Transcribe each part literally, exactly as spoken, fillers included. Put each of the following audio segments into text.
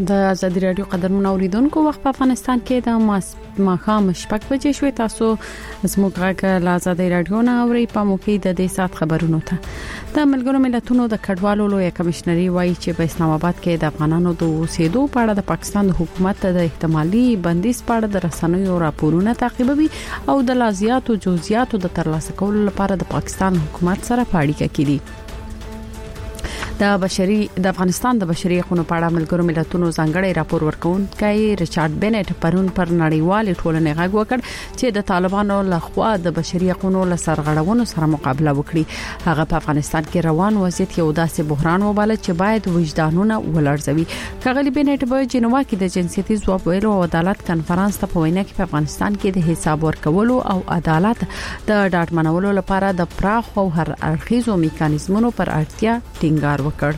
د ازادي رادیو قدرمن اوریدونکو وخت په افغانستان کې د ماخام شپږ بجې شوي. تاسو زموږ غږ له ازادي رادیو نه اوري په موقع د دې سات خبرونو ته. د ملګرو ملتونو د کډوالو لوی کمشنري وایي چې په اسلام آباد کې د افغانانو د اوسېدو په اړه د پاکستان د حکومت د احتمالي بندیز په اړه د رسنیو راپورونه تعقیبوي او د لازیاتو جزئیاتو د ترلاسه کولو لپاره د پاکستان حکومت سره په اړیکه کې دي. د بشري د افغانستان د بشري حقوقو په اړه ملګرو ملتونو ځانګړی راپور ورکوونکی ریچارډ بنټ پرون پر نړیوال ټولنې غږ وکړ چې د طالبانو لخوا د بشري حقوقو له سرغړونو سره مقابله وکړي. هغه په افغانستان کې روان وضعیت یو داسې بحران وباله چې باید وجدانونه ولړزوي. کغلی بنټ په جنوا کې د جنسيتي ځواب ویلو او عدالت کانفرنس ته په وینا کې په افغانستان کې د حساب ورکولو او عدالت د ډاډمنولو لپاره د پراخ او هر اړخیزو میکانیزمونو پر اړتیا ټینګار وکړ.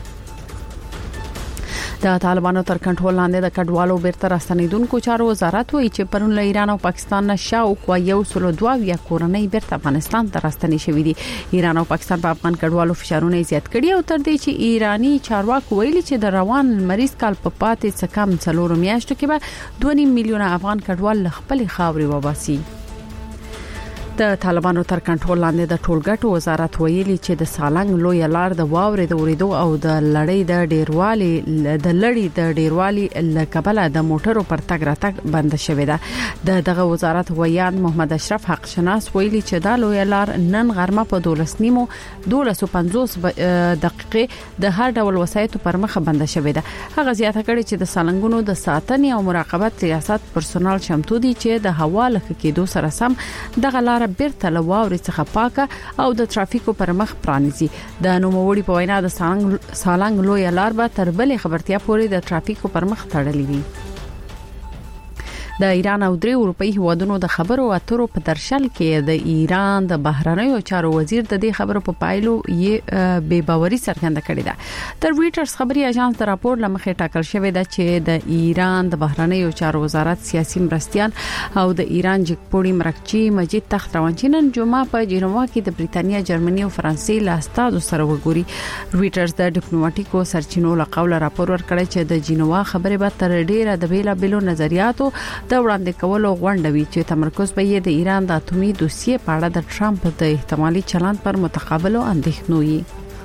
د طالبانو تر کنټرول لاندې د کډوالو بیرته راستنیدونکو چارو وزارت وایي چې پرون له ایران او پاکستان نشاو یو سلو دوه یا کورنۍ بیرته افغانستان ته راستنې شوې دي. ایران او پاکستان په افغان کډوالو فشارونه زیات کړي او تر دې چې ایرانی چارواکي ویلي چې د روان مریض کال په پاتې څه کم څلور میاشتو کې به دوه نیم میلیونه افغان کډوال خپل خاوري وباسي. د طالبانو تر کنټرول لاندې د ټولګټو وزارت ویلي چې د سالنګ لوی لار د واورې د اوریدو او د لړۍ د ډیروالي د لړۍ د ډیروالي لکبله د موټرو پر تګ راتګ بند شوې ده. د دغه وزارت ویان محمد اشرف حق شناس ویلي چې دا لوی لار نن غرمه په دولس نیمو دولس پنځوس دقیقې د هر ډول وسایتو پر مخ بند شوې ده. هغه زیاته کړي چې د سالنګونو د ساتنې او مراقبت ریاست پرسونل شمتو دي چې د هوا لکه کېدو سره سم دغه لار بیرته لواوري څخه پاکه او د ترافیکو پر مخ پرانیزي. د نوموړي په وینا د سالنګ لوی لار به تر بلې خبرتیا پورې د ترافیکو پر مخ تړلې وي. د ایران او درې اروپאי هیوادونو د خبرو اترو په درشل کې د ایران د بهرنیو چارو وزیر د دې خبرو په پایلو یې بے باوري څرګنده کړې ده. د رويټرز خبري اژانس د راپور لمخې ټاکل شوې ده چې د ایران د بهرنیو چارو وزارت سیاسي مرستيال او د ایران جګپوړي مرکچی مجید تخت روانچینن جمعه په جنوا کې د بریتانیا، جرمني او فرانسې له استادو سره وګوري. رويټرز د ډیپلوماټیکو سرچینو له قوله راپور ورکړی چې د جنوا خبرې به تر ډیره د بیلا بیلو نظریاتو د وړاندې کولو غونډه وی چې تمرکز به یې د ایران د اتومي دوسیې په اړه د ټرمپ د احتمالي چلند پر متقابلو اندېښنو وي.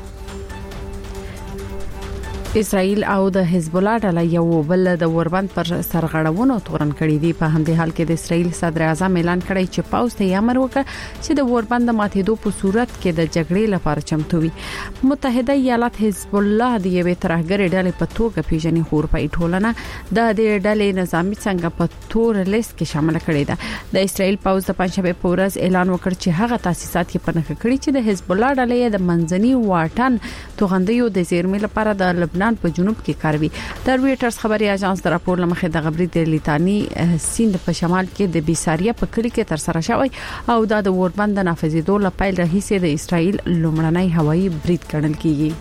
اسرائیل او د حزب الله ډله یو بل د اوربند پر سرغړونو تورن کړي دي. په همدې حال کې د اسرائیل صدر اعظم اعلان کړی چې پاوځ ته امر وکړ چې د اوربند ماتېدو په صورت کې د جګړې لپاره چمتو وي. متحده ایالات حزب الله د یوې ترهګرې ډلې په توګه پیژني، خو اروپאי ټولنه د دې ډلې نظامی څنګه په تور لیست کې شامل کړي ده. د اسرائیل پاوځ د پنځشنبه په ورځ اعلان وکړ چې هغه تاسیسات یې پنځه کړي چې د حزب الله ډلې د منځني واټن توغندیو د زیرمې لپاره د لبنان په جنوب کې کاروي. د رويټرز خبري اژانس د راپور لمخې د غبري د لیتانی سیند په شمال کې د بیساریه په کلی کې تر سره شوی او د اوربند نافذېدو لپاره رئیس د اسرائیل لومړنی هوایي برید ګڼل کیږي.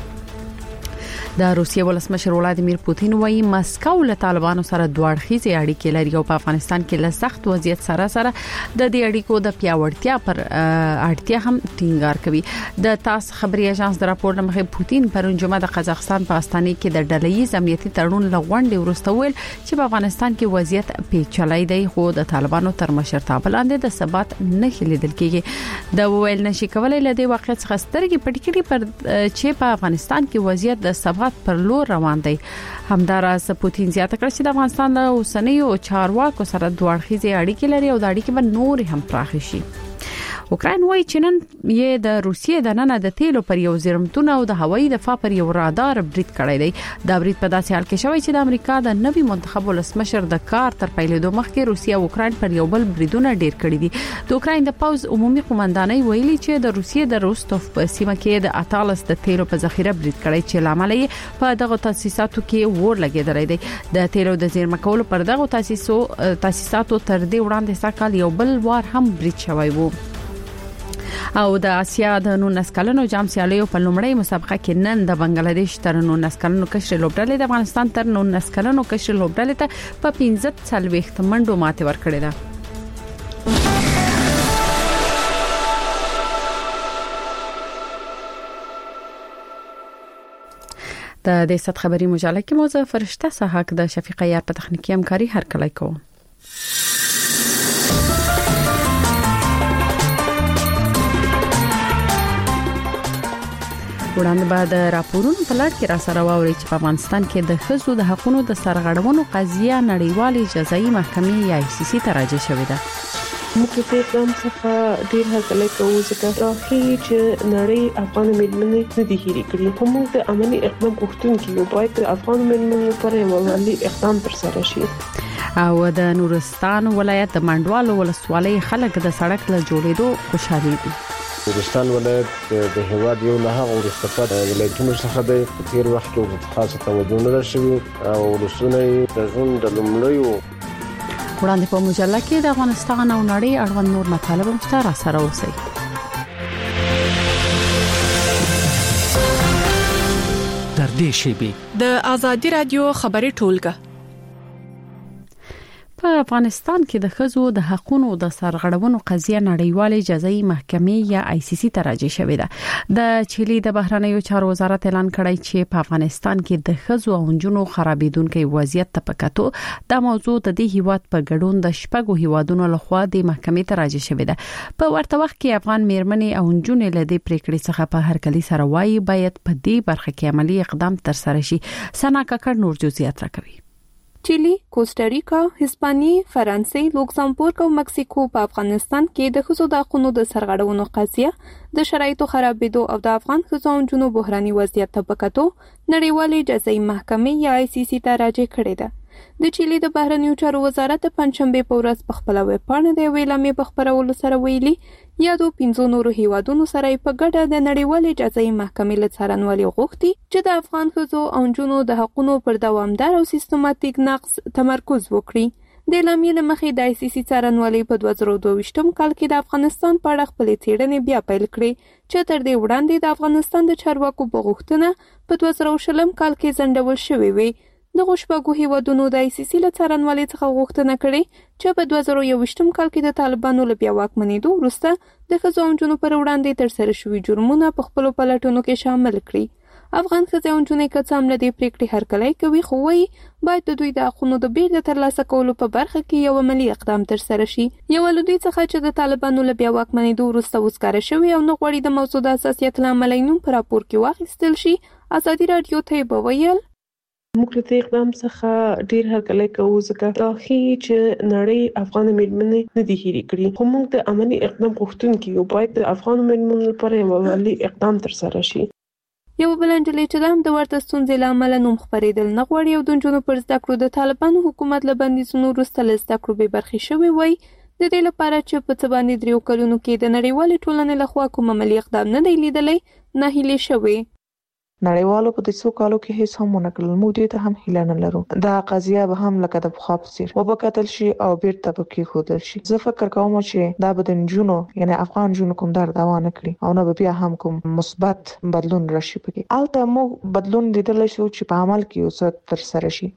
د روسیې ولسمشر ولادیمیر پوتین وایي مسکو له طالبانو سره دوړخیزي اړیکې لري او په افغانستان کې له سخت وضعیت سره سره د دې اړیکو د پیاوړتیا پر اړتیا هم ټینګار کوي. د تاس خبري اژانس د راپور لمخې پوتین پرون جمعه د قزاقستان په استانه کې د ډله‌ییز امنیتي تړون لغونډې ورسته ویل چې په افغانستان کې وضعیت پیچلې دی، خو د طالبانو تر مشرتابه لاندې د ثبات نه لیدل کېږي. د ویل نشي کولای له دې واقعیت څخه سترګې پټ کړي پر چې په افغانستان کې وضعیت د ثبات پر لور روان دی. همداراز پوتین زیاته کړ چې د افغانستان له اوسنیو چارواکو سره دوه اړخیزي اړیکې لري او د اړیکې به نور هم پراخ شي. اوکراین وایي چې نن یې د روسیې د نن د تیلو پر یو زیرمتون او د هوایي دفاع پر یو رادار برید کړی دی. دا برید په داسې حال کې شوی چې د امریکا د نوي منتخب ولسمشر د کار تر پیلېدو مخکې روسیه او اوکراین پر یو بل بریدونه ډیر کړی دي. د اوکراین د پوز عمومي قومندانۍ ویلي چې د روسیې د روستوف په سیمه کې د اتالس د تیلو په ذخیره برید کړی چې لامل یې په دغه تاسیساتو کې ور لګیدلی دی. د تیلو د زیرمه کولو پر دغه تاسیسو تاسیساتو تر دې وړاندې ساکال یو بل وار هم برید شوی وو. او د آسیا د نولس کلنو جام سیالیو په لومړۍ مسابقه کې نن د بنگلاديش تر نولس کلنو کشر لوبډلې د افغانستان تر نولس کلنو کشر لوبډلې ته په پنځه څلوېښت منډو ماته ورکړې ده. د دې ست خبري مجله کې موضوع فرشته صحاک د شفیق یار په تخنیکی همکاري هر کله کوم. وړاندې بعد راپورونو په لړ کې را سره واوري چې په افغانستان کې د ښځو د حقوقو د سرغړونو قضیه نړیوالې جزایي محکمې یا آی سی سی ته راجع شوې ده. موږ په اقدام څخه ډیر هڅه کوو چې راځي چې نړۍ افغان مېرمنې نه دي هېرې کړي. خو موږ د عملي اقدام غوښتونکي یو، باید د افغان مېرمنو لپاره یو عملي اقدام ترسره شي. او د نورستان ولایت د منډوال ولسوالۍ خلک د سړک له جوړېدو خوشحالي دي. نورستان ولایت د هیواد یو نه هغه وروسته پاتې ولایتونو څخه دی. په تیر وخت کې ورته خاصه توجه نه شوې او ولسونه د ژوند د لومړیو وړاندې په مجله کې د افغانستان او نړۍ اړوند نور مطالب مستر سره اوسئ. تر دې شی د آزادي رادیو خبري ټولګه. په افغانستان کې د ښځو د حقوقو د سرغړونو قضیه نړیوالې جزایي محکمې یا آی سی سی ته راجع شوې ده. د چيلي د بهرنیو چارو وزارت اعلان کړی چې په افغانستان کې د ښځو او نجونو خرابېدونکو وضعیت ته پکاتو د موضوع د دې هیواد په ګډون د شپږو هیوادونو لخوا د محکمې ته راجع شوې ده. په ورته وخت کې افغان مېرمنې او نجونې له دې پریکړې څخه په هر کلی سره وایي باید په دې برخه کې عملی اقدام ترسره شي. سنا ککړ نور جزئیات راکوي. چیلی، کوسټاریکا، هسپانیې، فرانسې، لوکسمبورګ او مکسیکو په افغانستان کې د ښځو د حقوقو د سرغړونو قضیه د شرایطو خرابېدو او د افغان ښځو او نجونو بحراني وضعیت ته پکاتو نړیوالې جزایي محکمې یا آی سی سی ته راجع کړې ده. د چیلی د بهرنیو چارو وزارت د پنځشنبه په ورځ په خپل ویب پاڼه د اعلامیې په خبرولو سره ویلي یا د پنځو نورو هیوادونو سره په ګډه د نړیوالې جزایي محکمې له څارنوالۍ غوښتي چې د افغان ښځو او نجونو د حقوقو پر دوامدار او سیستماتیک نقض تمرکز وکړي. د اعلامیې له مخې د آی سی سی څارنوالۍ په دوه زره دوه کال کې د افغانستان په اړه خپل څېړنې بیا پیل کړې چې تر دې وړاندې د افغانستان د چارواکو په غوښتنه په دوه زره شل کال کې ځنډول شوې وي. د غوښبګو هیوادونو د آی سی سی له څارنوالۍ څخه غوښتنه کړې چې په دوه زره یوویشت کال کې د طالبانو له بیا واکمنېدو وروسته د ښځو او نجونو پر وړاندې ترسره شوي جرمونه په خپلو پلټنو کې شامل کړي. افغان ښځې او نجونې که څه هم له دې پریکړې هرکلی کوي، خو وایي باید د دوی د حقونو د بیرته ترلاسه کولو په برخه کې یو عملي اقدام ترسره شي. یو له دوی څخه چې د طالبانو له بیا واکمنېدو وروسته وزګاره شوي او نه غواړي د موضوع د حساسیت له امله نوم په راپور کې واخیستل شي، ازادي راډیو ته به ویل موږ له اقدام څخه ډیر هرکلی کوو ځکه راځي چې نړۍ افغان مېرمنې نه دي هېرې کړي. خو موږ د عملي اقدام غوښتونکي یو، باید د افغان مېرمنو لپاره یو عملي اقدام ترسره شي. یو بل نجلۍ چې د ورته ستونزې له امله نوم خپرېدل نه غواړي او د نجونو پر زده کړو د طالبانو حکومت له بندیزونو وروسته له زده کړو بې برخې شوې وای، د دې لپاره چې په څه باندې دریو کلونو کې د نړیوالې ټولنې لخوا کوم عملي اقدام نه دی لیدلی، ناهیلې شوې. نړیوالو په دې څو کالو کې هیڅ هم ونه کړل. موږ دې ته هم هیله نه لرو. دا قضیه به هم لکه د پخوا په څیر وبکتل شي او بیرته به کېښودل شي. زه فکر کوم چې دا به د نجونو یعنی افغان نجونو کوم درد دوا نه کړي او نه به بیا هم کوم مثبت بدلون راشي پکې. البته موږ بدلون لیدلی شو چې په عمل کې یو څه ترسره شي.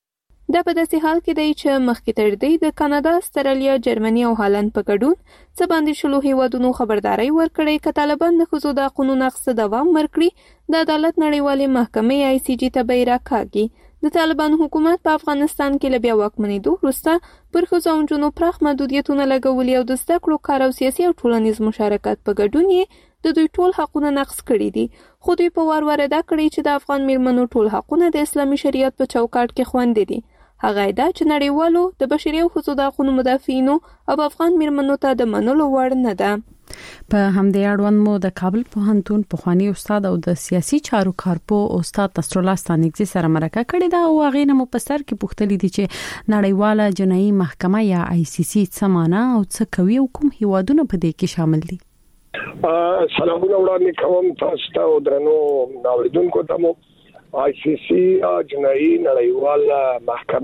دا په داسې حال کې دی چې مخکې تر دې د کاناډا، استرالیا، جرمني او هالند په ګډون څه باندې شلو هیوادونو خبرداري ورکړې چې طالبان د ښځو د حقوقو نقض دوام ورکړي د عدالت نړیوالې محکمې آی سی جی ته به راکاږي. د طالبان حکومت په افغانستان کې له بیا واکمنېدو وروسته پر ښځو او نجونو پراخ محدودیتونه لګولي او د زده کړو، کار او سیاسي او ټولنیز مشارکت په ګډون یې د دوی ټول حقونه نقض کړي دي. خو دوی په وار وار ادا کړي چې د افغان مېرمنو ټول حقونه د اسلامي شریعت په چوکاټ کې خوندي دي. هغه دا چې نړیوالو د بشري او ښځو د حقوقو مدافعینو او افغان مېرمنو ته د منلو وړ نه ده. په همدې اړوند مو د کابل پوهنتون پخوانی استاد او د سیاسي چارو کارپو استاد نصرالله ستانکزي سره مرکه کړې ده او هغه نه مو په سر کې پوښتنه دي چې نړیواله جنایي محکمه یا آی سی سی څه معنا او څه کوي او کوم هیوادونه په دې کې شامل دي. سلامونه وړاندې کوم تاسو ته او درنو اوریدونکو ته. مو آی سی سی جنایي نړیواله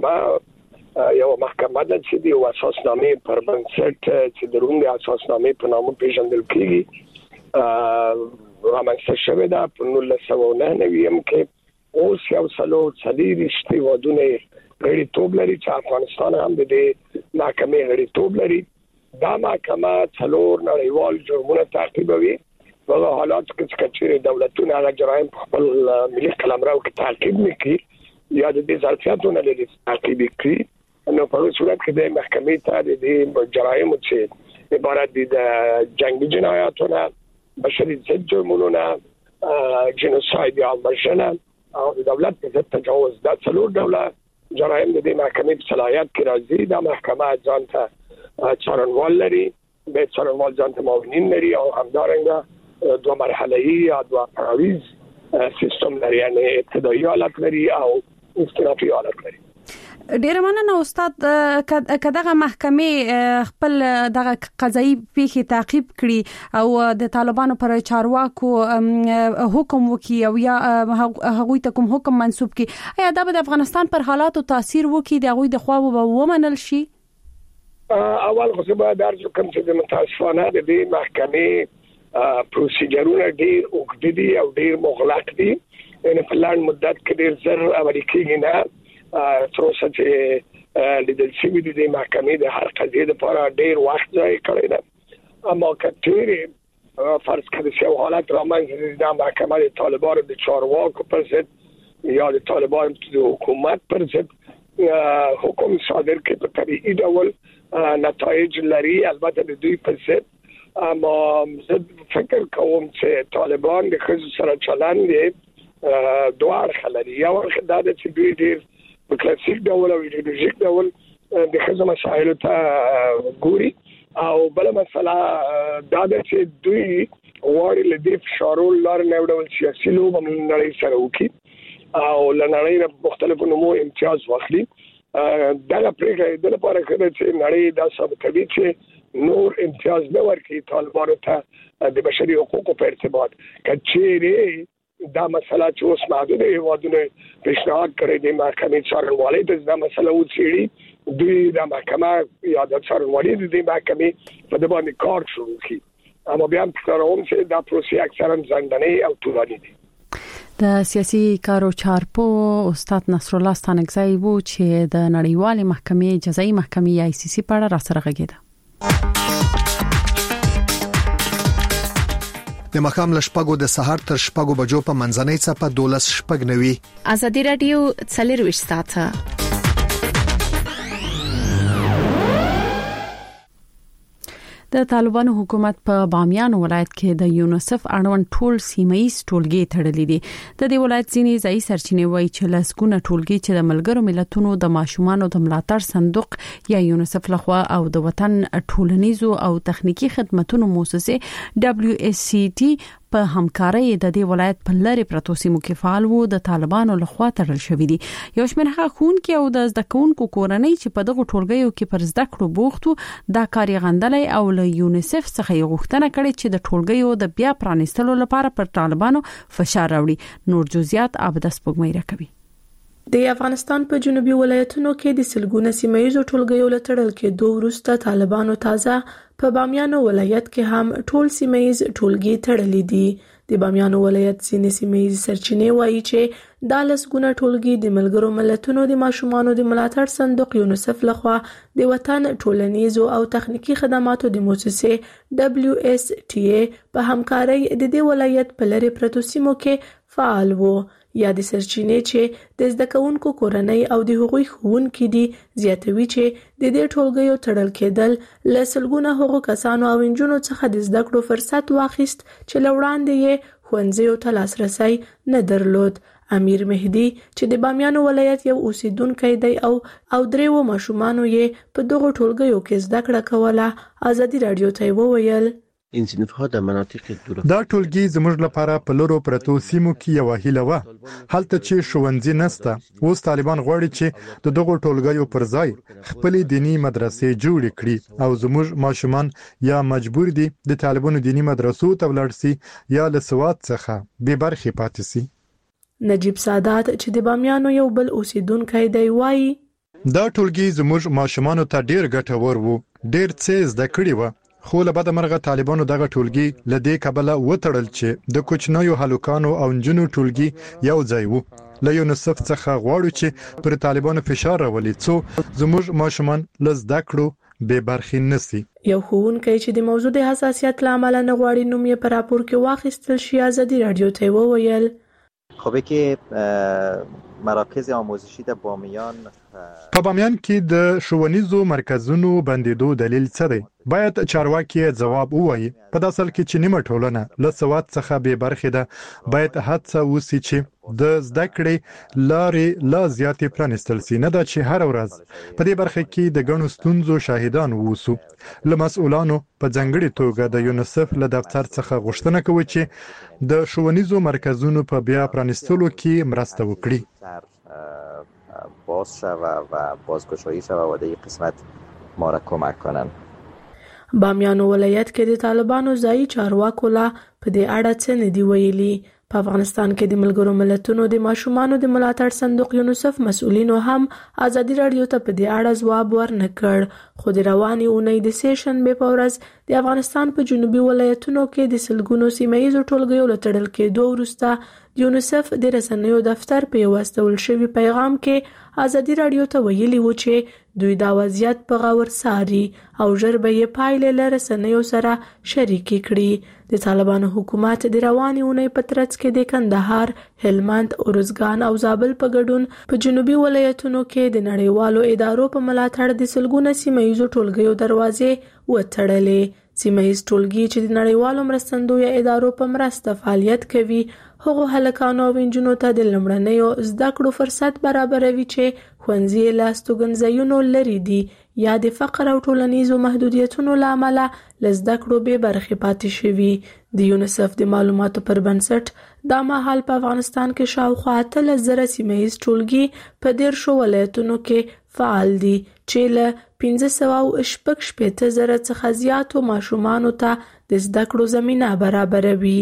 محکمه یو محکمه ده چې د اساسنامې پر بنسټ چې د روم د اساسنامې په نامه پیژندل کیږي رامنځته شوې ده په نولس سوه او نهه نوي کې. اوس یو سلو څلېرویشت هیوادونه غړیتوب لري چې افغانستان هم د دې محکمې غړیتوب لري. دا محکمه څلور نړیوال جرمونه تعقیبوي په حالات کې چې دولتونه هغه جرایم په خپل ملي قلمرو کې تعقیب نکړي یا د دې ظرفیتونو لري تعقیب کړي نو په صورت کې د محکمې ته د دې جرایم چې عبارت دي د جنگي جنایاتونه بشري ضد جرمونه جنوساید یا وژنه او د دولت په ضد تجاوز د څلور ډوله جرایم د دې محکمې په صلاحیت کې راځي د محکمه ځان ته څارنوال لري به څارنوال ځان ته معاونین لري او همدارنګه دو مرحله‌ای یا دو پړاویز سیستم لري یعنی ابتدایي حالت لري او استراتیجي حالت لري. ډیر مننه استاد کداغه محکمې خپل دغه قضایي پیښې تعقیب کړي او د طالبانو پر چارواکو حکم وکي او یا هغوی ته کوم حکم منسوب کړي ایا دا به د افغانستان پر حالاتو تاثیر وکي د هغوی د خوا به ومنل شي؟ اول خو به درځ کوم چې د متاسفانه د دې محکمې پروسیجرونه ډیر اوږد دي او ډیر مغلق دي ان په لاندې مدت کې ډیر زر امریکایي نه تر اوسه چې لیدل شوی دي د محکمې د هر قضیه لپاره ډیر وخت ځای کړی دی اما کتیری فرض کړئ چې حالت رامنځته د محکمې د طالبانو د چارواکو پر ضد یا د طالبانو د حکومت پر ضد حکم صادر کړي په طبيعي ډول نتایج لري البته د دوی پر ضد اما زه فکر کوم چې طالبان د خزو سره چلند دوه اړخ لري یو اړخ دا چې دوی ډیر په کلاسیک ډول او ایدئولوژیک ډول د خزو مسایلو ته ګوري او بل مسله دا چې دوی غواړي لدې فشارول لار نه ډول سیاسي لوبه نړۍ سره وکړي او لنړۍ مختلفو نمو امتیاز واخلي دا پرېږه د لپاره چې نړۍ دا ثابتوي چې نور امتیاز نه ورکړي طالبانو ته د بشري حقوقو په ارتباط کچېره دا مسله چې اوس محدود هیوادونه پیشنهاد کړی د محکمې څارنوالۍ ته دا مسله وڅېړي دوی د محکمه یا د څارنوالۍ د دې محکمې په دې باندې کار شروع کړي اما بیا فکر کوم چې دا پروسه اکثرا ځنډنۍ او طولاني دي. د سیاسي کارو چارپو استاد نصر الله ستانکزی وو چې د نړیوال محکمې جزایي محکمې آی سی سی په اړه را سره غږیده. د مخام لشپګو د سحر تر شپګو بجو په منځنۍ صفه دولس شپګ نوي ازادي رادیو څلور ساعته د طالبانو حکومت په بامیان ولایت کې د یونیسف اړوند ټول سیمایي ټولګي تړلې دي. د دې ولایت ځینې ځای سرچینې وایي چې لسګونه ټولګي چې د ملګرو ملتونو د ماشومانو د ملاتړ صندوق یا یونیسف لخوا او د وطن ټولنیزو او تخنیکی خدماتو مؤسسه دبليو اس سی ټي په همکارۍ د دې ولایت په لری پروتو سیمو کې فعال وو د طالبانو لخوا تړل شوې دي. یو شمېر هغه خون کې او د زده کوونکو کورنۍ چې په دغه ټولګیو کې پر زده کړو بوختو دا کار غندلې او له یونیسف څخه یې غوښتنه کړې چې د ټولګیو د بیا پرانیستلو لپاره پر طالبانو فشار راوړي. نور جزئیات عبدس پګمې راکوي. د افغانستان په جنوبي ولایتونو کې د سلګونه سیمایي ټولګیو لټړل کې دوه ورسته طالبانو تازه په بامیان ولایت کې هم ټول سیمایي ټولګي تړلې دي. د بامیان ولایت ځینې سیمایي سرچینې وایي چې د لسګونه ټولګي د ملګرو ملتونو د ماشومانو د ملاتړ صندوق یونیسف لخوا د وطن ټولنیزو او تخنیکی خدماتو د مؤسسې دبليو اس ټي اي په همکارۍ د دې ولایت په لری پروتو سیمو کې فعال وو. یا د سرچینې چې د زده کوونکو کورنۍ او د هغوی ښوونکي دي زیاتوي چې د دې ټولګیو تړل کېدل له سلګونه هغو کسانو او انجونو څخه د زده کړو فرصت واخیست چې له وړاندې یې ښوونځیو ته لاسرسی نه درلود. امیر مهدي چې د بامیان ولایت یو اوسیدونکی دی او او دریو ماشومانو یې په دغه ټولګیو کې زده کړه کوله ازادي رادیو ته وویل این صنف‌ها در مناطق دور دا ټولګي زموږ لپاره په لورو پرتو سیمو کې یو هیله و هلته چې ښوونځي نسته. اوس طالبان غواړي چې د دغه ټولګیو پر ځای خپل دینی مدرسې جوړ کړي او زموږ ماشومان یا مجبور دي د طالبانو دینی مدرسو ته ولاړ سي یا له سواد څخه بې برخې پاتې سي. نجیب سادات چې د بامیانو یو بل اوسیدونکی دی وایي دا ټولګي زموږ ماشومانو ته ډیر ګټور وو ډیر څه زده کړي و خو له بده مرغه طالبانو دغه ټولګي لدې کبله وټړل چې د کوچنیو هلوکانو او نجونو ټولګي یو ځای وو. له یونیسف څخه غواړو چې پر طالبانو فشار راولي څو زموږ ماشومان له زده کړو بې برخې نسی. یو ښوونکی چې د موضوع د حساسیت لامل نه غواړي نوم یې په راپور کې واخیستل شي ازادي رادیو ته وویل خب که مراکز آموزشی در بامیان په بامیان کې د ښوونیزو مرکزونو بندیدو دلیل څه دی؟ باید چارواکي ځواب ووایي. په داسې حال کې چې نیمه ټولنه له سواد څخه بې برخې ده، باید هڅه وشي چې د زده کړې لارې لا زیاتې پرانیستل شي، نه دا چې هر ورځ په دې برخه کې د ګڼو ستونزو شاهدان ووسو. له مسؤلانو په ځانګړې توګه د یونیسف له دفتر څخه غوښتنه کوي چې د ښوونیزو مرکزونو په بیا پرانیستلو کې مرسته وکړي. باز شوه و بازگشایی شوه و در یک قسمت ما را کمک کنن. بامیان ولایت کې د طالبانو ځایي چارواکو لا په دې اړه څه نه دی ویلي. په افغانستان کې د ملګرو ملتونو د ماشومانو د ملاتړ صندوق یونیسف مسؤلینو هم ازادي رادیو ته په دې اړه ځواب ورنکړ، خو د رواني اونۍ د سیشنبې په ورځ د افغانستان په جنوبي ولایتونو کې د سلګونو سیمه‌ییزو ټولګیو له تړل کېدو وروسته د یونیسف د رسنیو دفتر په یو استول شوی پیغام کې ازادي رادیو ته ویلي و چې دوی دا وضعیت په غور څاري او ژر به یې پایلې له رسنیو سره شریکې کړي. د طالبانو حکومت د رواني اونۍ په ترڅ کې د کندهار، هلمند، ارزګان او زابل په ګډون په جنوبي ولایتونو کې د نړیوالو ادارو په ملاتړ د سلګونو سیمه‌ییزو ټولګیو دروازې وتړلې. سیمه‌ییز ټولګي چې د نړیوالو مرستندویه ادارو په مرسته فعالیت کوي، هغو هلکانو او نجونو ته د لومړنیو زده کړو فرصت برابروي چې ښوونځي له استوګنځایونو لرې دي یا د فقر او ټولنیزو محدودیتونو له امله له زده کړو بې برخې پاتې شوي. د یونیسف د معلوماتو پر بنسټ دا مهال په افغانستان کې شاوخوا اتلس زره سیمه‌ییز ټولګي په دیرشو ولایتونو کې فعال دي چې له پنځه سوه او شپږ شپېته زره څخه زیاتو ماشومانو ته د زده کړو زمینه برابروي.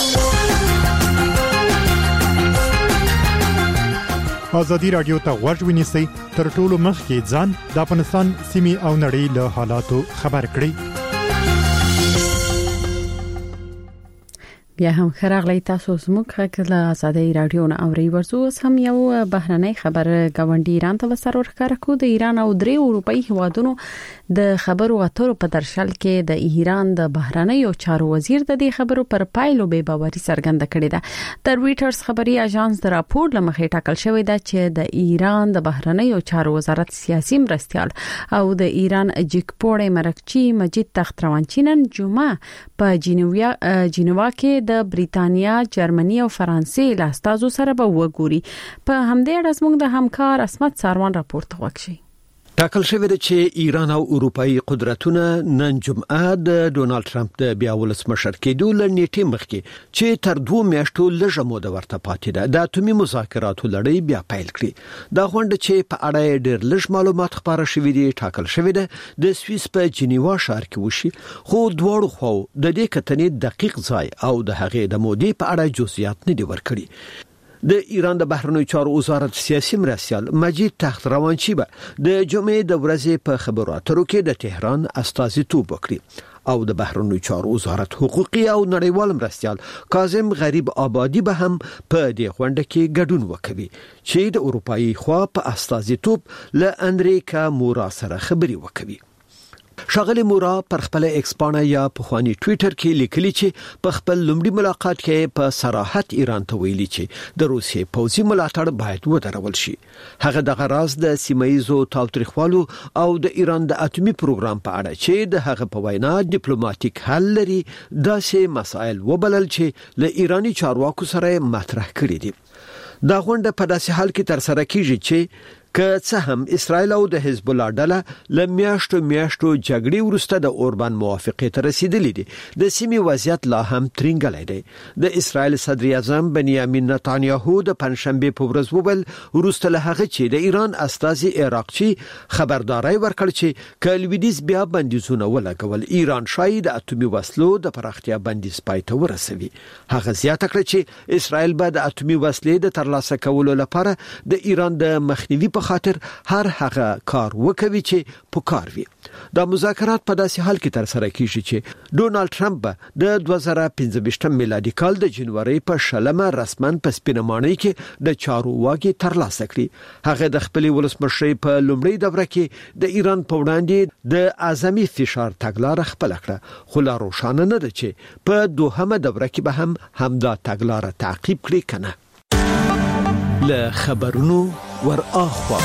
ازادي رادیو ته غوږ ونیسئ، تر ټولو مخکې ځان د افغانستان سیمې او نړۍ له حالاتو خبر کړئ. بیا هم خراغلی تاسو زموږ غږ له ازادي رادیو نه اوري. ورزو هم یو بهرنۍ خبر غونډې ایران ته وسر ورکړه کو د ایران او درې اروپאי هوادونو د خبرو اترو په درشل کې د ایران د بهرنۍ چارو وزیر د دې خبرو پر پایلو به باوري څرګنده کړې ده. د رويټرز خبري اژانس د راپور لمخې ټاکل شوی ده چې د ایران د بهرنۍ چارو وزارت سیاسي مرستيال او د ایران جګپوړې مرکچی مجید تختروانچی نن جمعه په جنیوا جنیوا کې د بریتانیا، جرمني او فرانسې له استازو سره به وګوري. په همدې اړه زموږ د همکار اسمت ساروان راپورته وکړي. ټاکل شوی دی چې ایران او اروپאי قدرتونه نن جمعه د ډونالد ټرمپ د بیا ولسمشر کېدو لنیټې مخکې چې تر دوه میاشتو لږه موده ورته پاتې ده د اتومي مذاکراتو لړۍ بیا پیل کړي. دا غونډه چې په اړه ډېر لږ معلومات خبره شوې دي ټاکل شوې ده د سویس په جنیوا ښار کې وشي، خو دواړو خو د دې کتنې دقیق ځای او د هغې د مودې په اړه جزئیات نه دي ورکړي. د ایران د بهرنیو چارو وزارت سیاسي مرستيال مجید تختروانچی به د جمعې د ورځې په خبرو اترو کې د تهران استازیتوب وکړي او د بهرنیو چارو وزارت حقوقي او نړیوال مرستيال کاظم غریب آبادی به هم په دې غونډه کې ګډون وکوي چې د اروپאי خوا په استازیتوب له انریکا مورا سره خبري وکوي. شاغلی مورا پر خپل ایکس پاڼه یا په خواني ټوئیټر کې لیکلي چې په خپل لومړي ملاقات کې په صراحت ایران ته ویلي چې د روسیې پوځي ملاتړ باید ودرول شي. هغه د غراز د سیمایزو تاوتریخوالو او د ایران د اټومي پروګرام په اړه چې د هغه په وینا ډیپلوماټیک حل لري داسې مسایل وبلل چې له ایرانی چارواکو سره مطرح کړي دي. دا غونډه په داسې حال کې تر سره کیږي چې که څه هم اسرائیل او د حزب الله ډله لمیاشتو میاشتو جګړې وروسته د اوربان موافقې ته رسیدلې دي، د سیمې وضعیت لا هم ترنګلی دی. د اسرائیل صدر اعظم بنیامین نتانیاهو د پنځشنبه په ورځ وویل وروسته له هغه چې د ایران استازي عراقچی خبرداري ورکړ چې که لویدیز بیا بندیزونه ولګول ایران شاید د اټومي وسلو د پراختیا بندیز پای ته ورسوي. هغه زیاته کړه چې اسرائیل به د اټومي وسلې د ترلاسه کولو لپاره د ایران د مخنیوي په په خاطر هر هغه کار وکوي چې پکار وي. دا مذاکرات په داسې حال کې تر سره کیږي چې ډونالد ټرمپ د دوه زره پنځه میلادي کال د جنوري په شلمه رسماً په سپینمانۍ کې د چارو واګي ترلاسه کړي. هغه د خپل ولسمشر په لومړۍ دوره کې د ایران په وړاندې د اعظمي فشار تګلارې خپل کړه، خو لا روښانه نه ده چې په دوهمه دوره کې به هم همدا تګلارې تعقیب کړي کنه. له خبرونو ور اخوا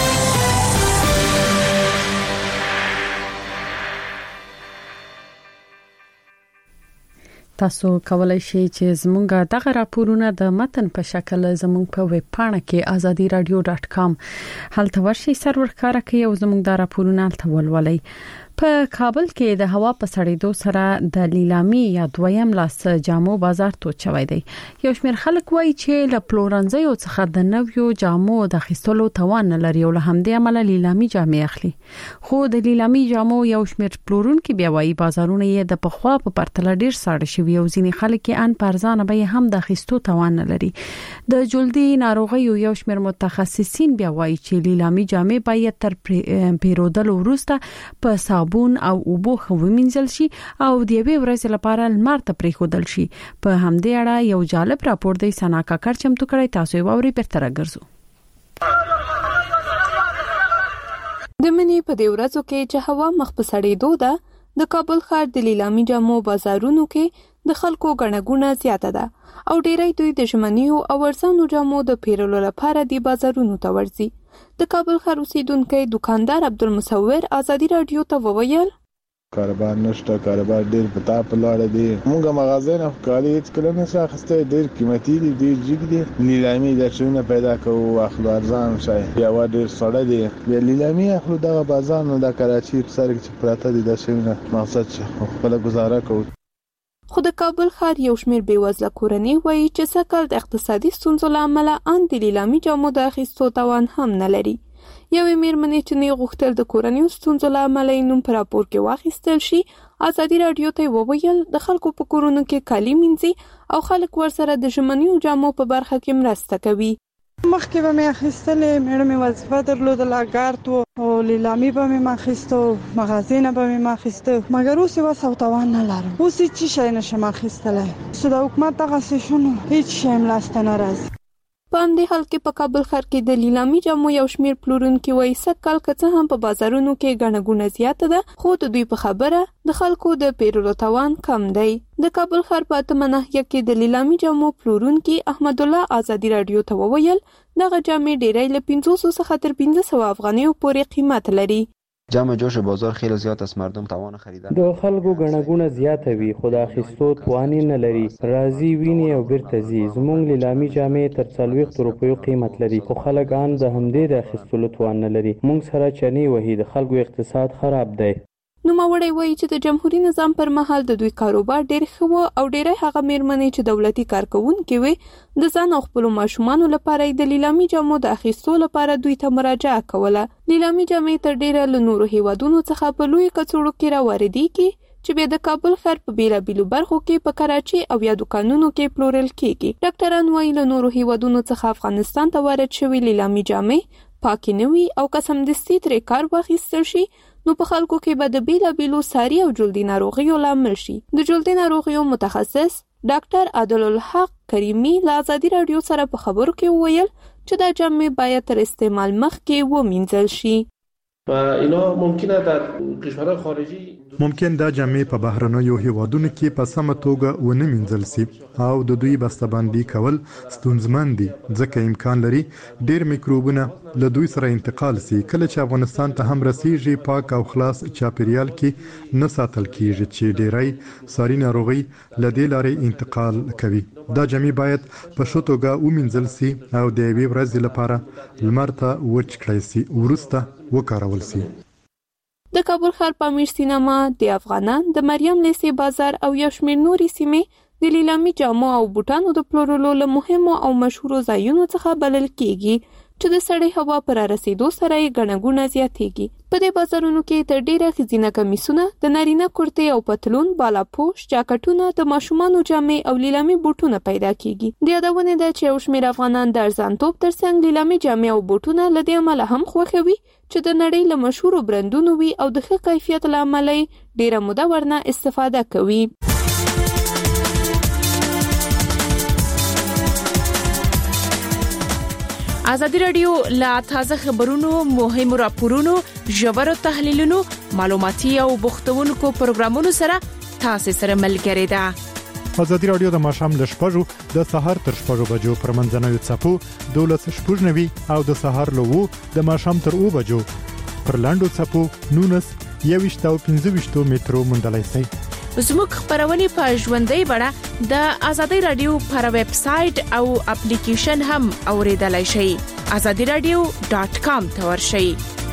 تاسو کولای شئ چې زموږ دغه راپورونه د متن په شکل زموږ په ویب پاڼه کې azadi radio dot com هلته ورشي سرور کار کوي او زموږ د راپورونه هلته ولولئ. په کابل کې د هوا په سړېدو سره د لیلامي یا دویم لاس جامو بازار توچ شوی دی. یو شمېر خلک وایي چې له پلورنځیو څخه د نویو جامو د خستلو توان نه لري او له همدې امله لیلامي جامې اخلي. خو د لیلامي جامو یو شمېر پلورونکي بیا وایي بازارونه یې د پخوا په پرتله ډیر ساړه شوي او ځینې خلک یې ان پرځانه به هم د خستو توان نه لري. د جلدي ناروغیو یو شمېر متخصصین بیا وایي چې لیلامي جامې باید تر پیرودلو وروسته په صابون او اوبو خو ومنځل شي او د یوې ورځې لپاره لمر ته پریښودل شي. په همدې اړه یو جالب راپور دی سنا کاکړ چمتو کړی، تاسو یې واورئ پر تر ګرځو. د منی په دې ورځو کې چې هوا مخ په سړېدو ده، د کابل ښار د لیلامي جامو بازارونو کې د خلکو ګڼه زیاته ده او ډیری دوی د ژمنیو او ارزانو جامو د پیرلو لپاره د بازارونو ته ورځي. د کابل ښار اوسیدونکو دکاندار عبدالمصور ازادي رادیو ته وویل کاروبار نشته، کاروبار ډیر پتا په لاړه دی. موږ مغازه نه کالي هیڅ کله نه ښاخسته، ډیر قیمتي دي، ډیر جګ دي. لیلامي د شونه پیدا کوو اخلو ارزان شي یا و ډیر سړی دی. بیا لیلامي اخلو دغه بازار نه د کراچي په سر کې پراته دي د شونه مقصد چې خپل گزاره کوو. خو د کابل ښار یو شمېر بېوزله کورنۍ وایي چې سږکال د اقتصادي ستونزو له امله ان د لیلامي جامو د اخیستو توان هم نه لري. یوې مېرمنې چې نه غوښتل د کورنیو ستونزو له امله یې نوم په راپور کې واخیستل شي، ازادي رادیو ته وویل د خلکو په کورونو کې کالي مینځي او خلک ورسره د ژمنیو جامو په برخه کې مرسته کوي. مخکې به مې اخیستلې، میړه مې وظیفه درلودله، ګارد و او لیلامي به مې اخیستو، مغازې نه به مې اخیسته، مګر اوس یې وس او توان نه لرم. اوس هېڅ شی نشم اخیستلی، چې د حکومت دغسې شونو هېڅ شی هم لاسته نه راځي. په همدې حال کې په کابل ښار کې د لیلامي جامو یو شمېر پلورونکي وایي سږکال که څه هم په بازارونو کې ګڼه ګوڼه زیاته ده، خو د دوی په خبره د خلکو د پیرلو توان کم دی. د کابل ښار په اتمه ناحیه کې د لیلامي جامو پلورونکي احمد الله ازادي رادیو ته وویل دغه جامې ډیری له پنځوس څخه تر پنځه سوه افغانیو پورې قیمت لري. جمع جوش بازار خیلی زیاد است، مردم توان خریدن د خلکو ګڼه ګوڼه زیاته وي خو د اخیستو توان نه لري. راځي ویني او بیرته ځي. زموږ لیلامي جامې تر څلوېښت روپیو قیمت لري خو خلک ان د همدې د اخیستلو توان نه لري. موږ سره چنې وهي، د خلکو اقتصاد خراب دی. نوموړی وایي چې د جمهوریت نظام پر مهال د دوی کاروبار ډېر ښه و او ډېری هغه میرمنې چې دولتي کارکوونکې وې د ځان او خپلو ماشومانو لپاره یې د لیلامي جامو د اخیستو لپاره دوی ته مراجعه کوله. لیلامي جامې تر ډېره له نورو هیوادونو څخه په لویو کڅوړو کې راواردېږي چې بیا د کابل ښار په بیلابیلو برخو کې په کراچي او یا دکانونو کې پلورل کېږي. ډاکټران وایي له نورو هیوادونو څخه افغانستان ته وارد شوي لیلامي جامې پاکې نه وي او که سمدستي ترې کار واخیستل شي نو په خلکو کې به د بیلابیلو ساري او جلدي ناروغیو لامل شي. د جلدي ناروغیو متخصص ډاکټر عادل الحق کریمي له ازادي رادیو سره په خبرو کې وویل چې دا جامې باید تر استعمال مخکې ومینځل شي. اینا ممکنه در کشورهای خارجي ممکن دا جامې په بهرنیو هیوادونو کې په سمه توګه ونه مینځل شي او د دوی بسته‌بندي کول ستونزمن دي ځکه امکان لري ډېر میکروبونه له دوی سره انتقال شي. کله چې افغانستان ته هم رسیږي پاک او خلاص چاپیریال کې نه ساتل کیږي چې ډېری ساري ناروغي له دې لارې انتقال کوي. دا جامې باید په ښه توګه ومینځل شي او د یوې ورځې لپاره لمر ته وچ کړای شي وروسته وکارول شي. د کابل ښار په امیر سینما، د افغانان، د مریم لیسې بازار او یو شمېر نورې سیمې د لیلامي جامو او بوټانو د پلورلو له مهمو او مشهورو ځایونو څخه بلل کېږي. چې د سړې هوا پر رسیدو سره یې ګڼګونه زیاتېږي. په دې بازارونو کې تر ډیره ښځینه کمیسونه، د نارینه کورتۍ او پتلون، بالاپوش، جاکټونه، د ماشومانو جامې او لیلامي بوټونه پیدا کیږي. د یادونه ده چې یو شمېر افغانان د ارزانتوب ترڅنګ لیلامي جامې او بوټونه له دې امله هم خوښوي چې د نړۍ له مشهورو برندونو وي او د ښه کیفیت له امله ډیره موده ورنه استفاده کوي. ازادي رادیو لا تازه خبرونو، مهم راپورونو، ژور تحلیلونو، معلوماتي او بوختونکو پروګرامونو سره تاسو سره ملګری ده. ازادي رادیو د ماشام ل شپږو د سحر تر شپږو بجو پر منځنوي څپو دولس شپږنوي او د سحر له وو د ماشام تر او بجو پر لاندو څپو نونس یويشت او پنځه ویشت میټرو مندلای سي. زموږ خبرونه په ژوندۍ بڼه د ازادي رادیو پر ویب سټ او اپلیکیشن هم اوریدلای شئ. azadi radio dot com ته ورشئ.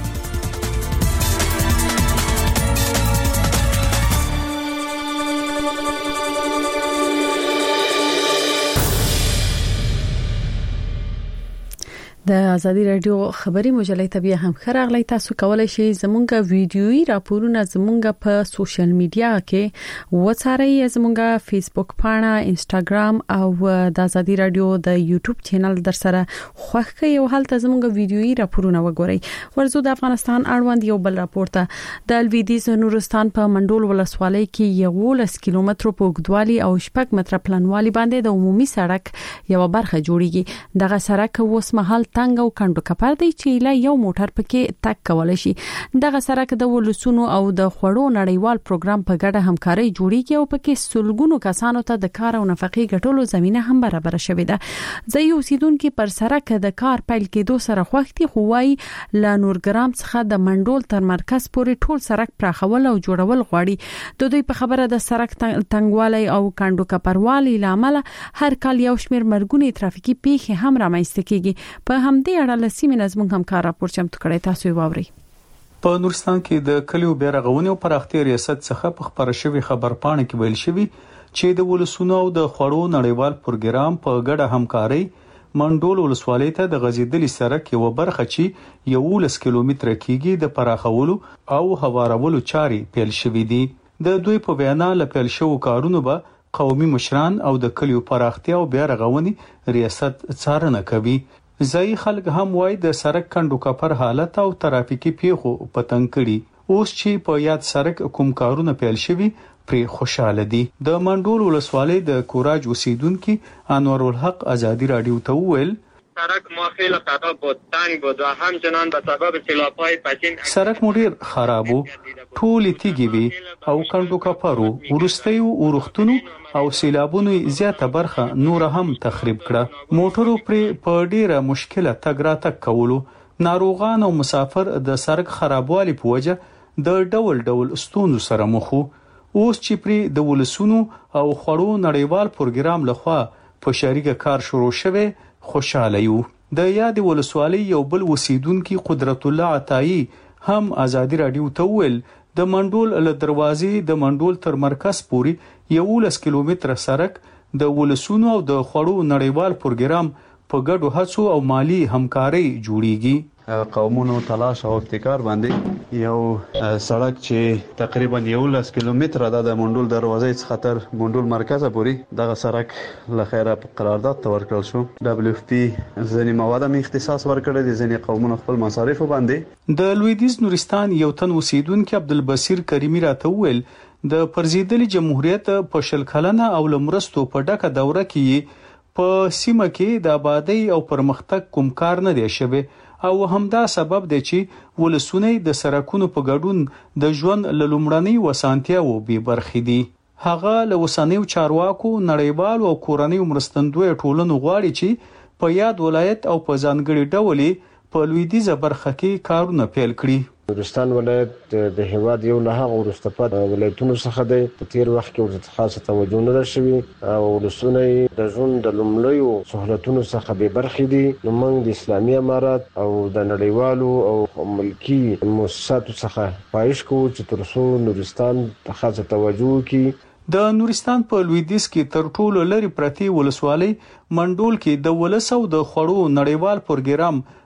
د ازادي رادیو خبري مجلې ته بیا هم خراغلی تاسو کولای شئ زمونږه ویډیويي راپورونه زمونږه په سوشل میډیا کې وڅارئ، زمونږه فیسبوک پاڼه، انستګرام او د ازادي رادیو د یوټیوب چینل در سره خوښ کړئ او هلته زمونږه ویډیويي راپورونه وګورئ. ورزو د افغانستان اړوند یو بل راپورته د لویدیز نورستان په منډول ولسوالۍ کې یو لس کیلومترو په اوږدوالي او شپږ متره پلنوالي باندې د عمومي سړک یو برخه جوړیږي. دغه سړک اوس مهال تنګ او کندو کپر دی چې لا یو موټر پکې تک کولای شي. دغه سړک د ولسونو او د خوړو نړیوال پروګرام په ګډه همکاري جوړیږي او پکې سلګونو کسانو ته د کار او نفقې ګټلو زمينه هم برابر شوې ده. ځای اوسیدونکو پر سړک د کار پیل کېدو سره خوښتي خوای ل نورګرام څخه د منډول تر مرکز پورې ټول سړک پراخول او جوړول غواړي. د دوی په خبره د سړک تنګوالي او کندو کپروالي لامل هر کال یو شمېر مرګونی ترافیکي پیښې هم رامنځته کیږي. په همدې اړه لسیمه نظم همکار راپور چمتو کړی، تاسو یې واورئ. په نورستان کې د کلیو بیرغونی او پراختیا ریاست څخه په خبره شوی خبرپاڼه کې ویل شوی چې د ولسونو او د خوړو نړیوال پروګرام په ګډه همکاري منډول ولسوالۍ ته د غزیدلی سړک یو برخه چې یو لس کیلومتره کېږي د پراخولو او هوارولو چاري پیل شوې دي. د دوی په وینا ل پیل شو کارونه به قومي مشران او د کلیو پراختیا او بیرغونی ریاست څارنه کوي. ځای خلک هم وای د سړک کندو کپر حالت او ترافیکي پیښو پتنګ کړي. اوس چې په یاد سړک کوم کارونه پیل شوي پرې خوشاله دي. د منډول ولسوالۍ د کوراج اوسیدونکو انور الحق ازادي رادیو ته وویل سړک ما خیلی خراب بود، تنگ بود و همچنان به سبب سیلاب‌های پچین سړک مو ډیر خراب وو، ټولې تیږې وي او کندو کپرو ورستي او ورختونو او سیلابونو زیاته برخه نور هم تخریب کړه. موټرو پرې په ډیره مشکله تګ را تګ کولو. ناروغان او مسافر د سړک خرابوالي په وجه د ډول ډول ستونزو سره مخ وو. اوس چې پرې د ولسونو او خوړو نړیوال پروګرام لخوا په شریکه کار شروع شوه خوشاله یو. د یاد ولسوالۍ یو بل وسیدونکو قدرت الله عطایی هم ازادي رادیو ته ویل د منډول له دروازې د منډول تر مرکز پورې یو لس کیلومتره سړک د ولسونو او د خوړو نړیوال پروګرام په ګډو هڅو او مالی همکاري جوړیږي. قومونو تلاش او ابتکار باندې یو سړک چې تقریبا یو لس کیلومتره د منډول دروازې څخه تر منډول مرکز پورې دغه سړک له خیره په قرارداد ته ورکړل شو. دبليو اف پی ځینې مواد هم اختصاص ورکړل دي، ځینې قومونو خپل مصارف باندې. د لویدیز نورستان یو تن اوسیدونکو عبدالبصیر کریمی راته ویل د پرزیدلی جمهوریت په شل کلنه او لمرستو په ډکه دوره کې په سیمه کې د آبادی او پرمختګ کوم کار نه دی شوی او همدا سبب دی چې ولسونه د سرکونو په ګډون د ژوند لومړنۍ وسانتیا و به برخې دي. هغه له وسانیو چارواکو نړیوال او کورنۍ مرستندوی ټولنو غواړي چې په یاد ولایت او په ځانګړي ډول په لویدیزه برخه کې کارونه پیل کړي. نورستان ولایت د هیواد یو نه هغه وروسته پاتې ولایتونو څخه دی. په تیر وخت کې ورته خاصه توجه نه شوې او ولسونه د ژوند د لومړیو سہولتونو څخه به برخې دي. نو موږ د اسلامي امارات او د نړیوالو او ملکی مؤسساتو څخه خواهش کوو چې تر څو نورستان ته خاصه توجه وکړي. د نورستان په لویدیز کې تر ټولو لري پرتی ولسوالۍ منډول کې د ولس او د خوړو نړیوال پروګرام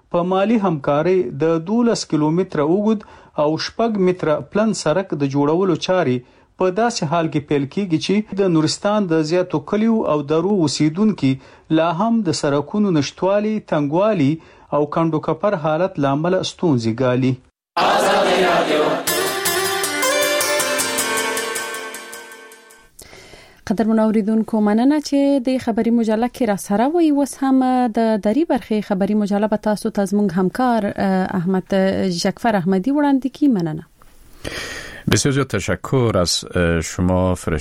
په مالی همکاري د دولس کیلومتره اوږد او شپږ متره پلن سړک د جوړولو چاري په داسې حال کې پیل کیږي چې د نورستان د زیاتو کلیو او درو اوسیدونکو لا هم د سړکونو نشټوالي، تنګوالي او کندو کپر حالت لامل ستونزې ګالي. قدر منوریدونکو مننه چې د خبري مجله کې را سره وي. وس هم د دری برخه خبري مجله به تاسو ته زموږ همکار احمد جعفر احمدی وړاندې کی. مننه. بسیار زیاد تشکر از شما فرشته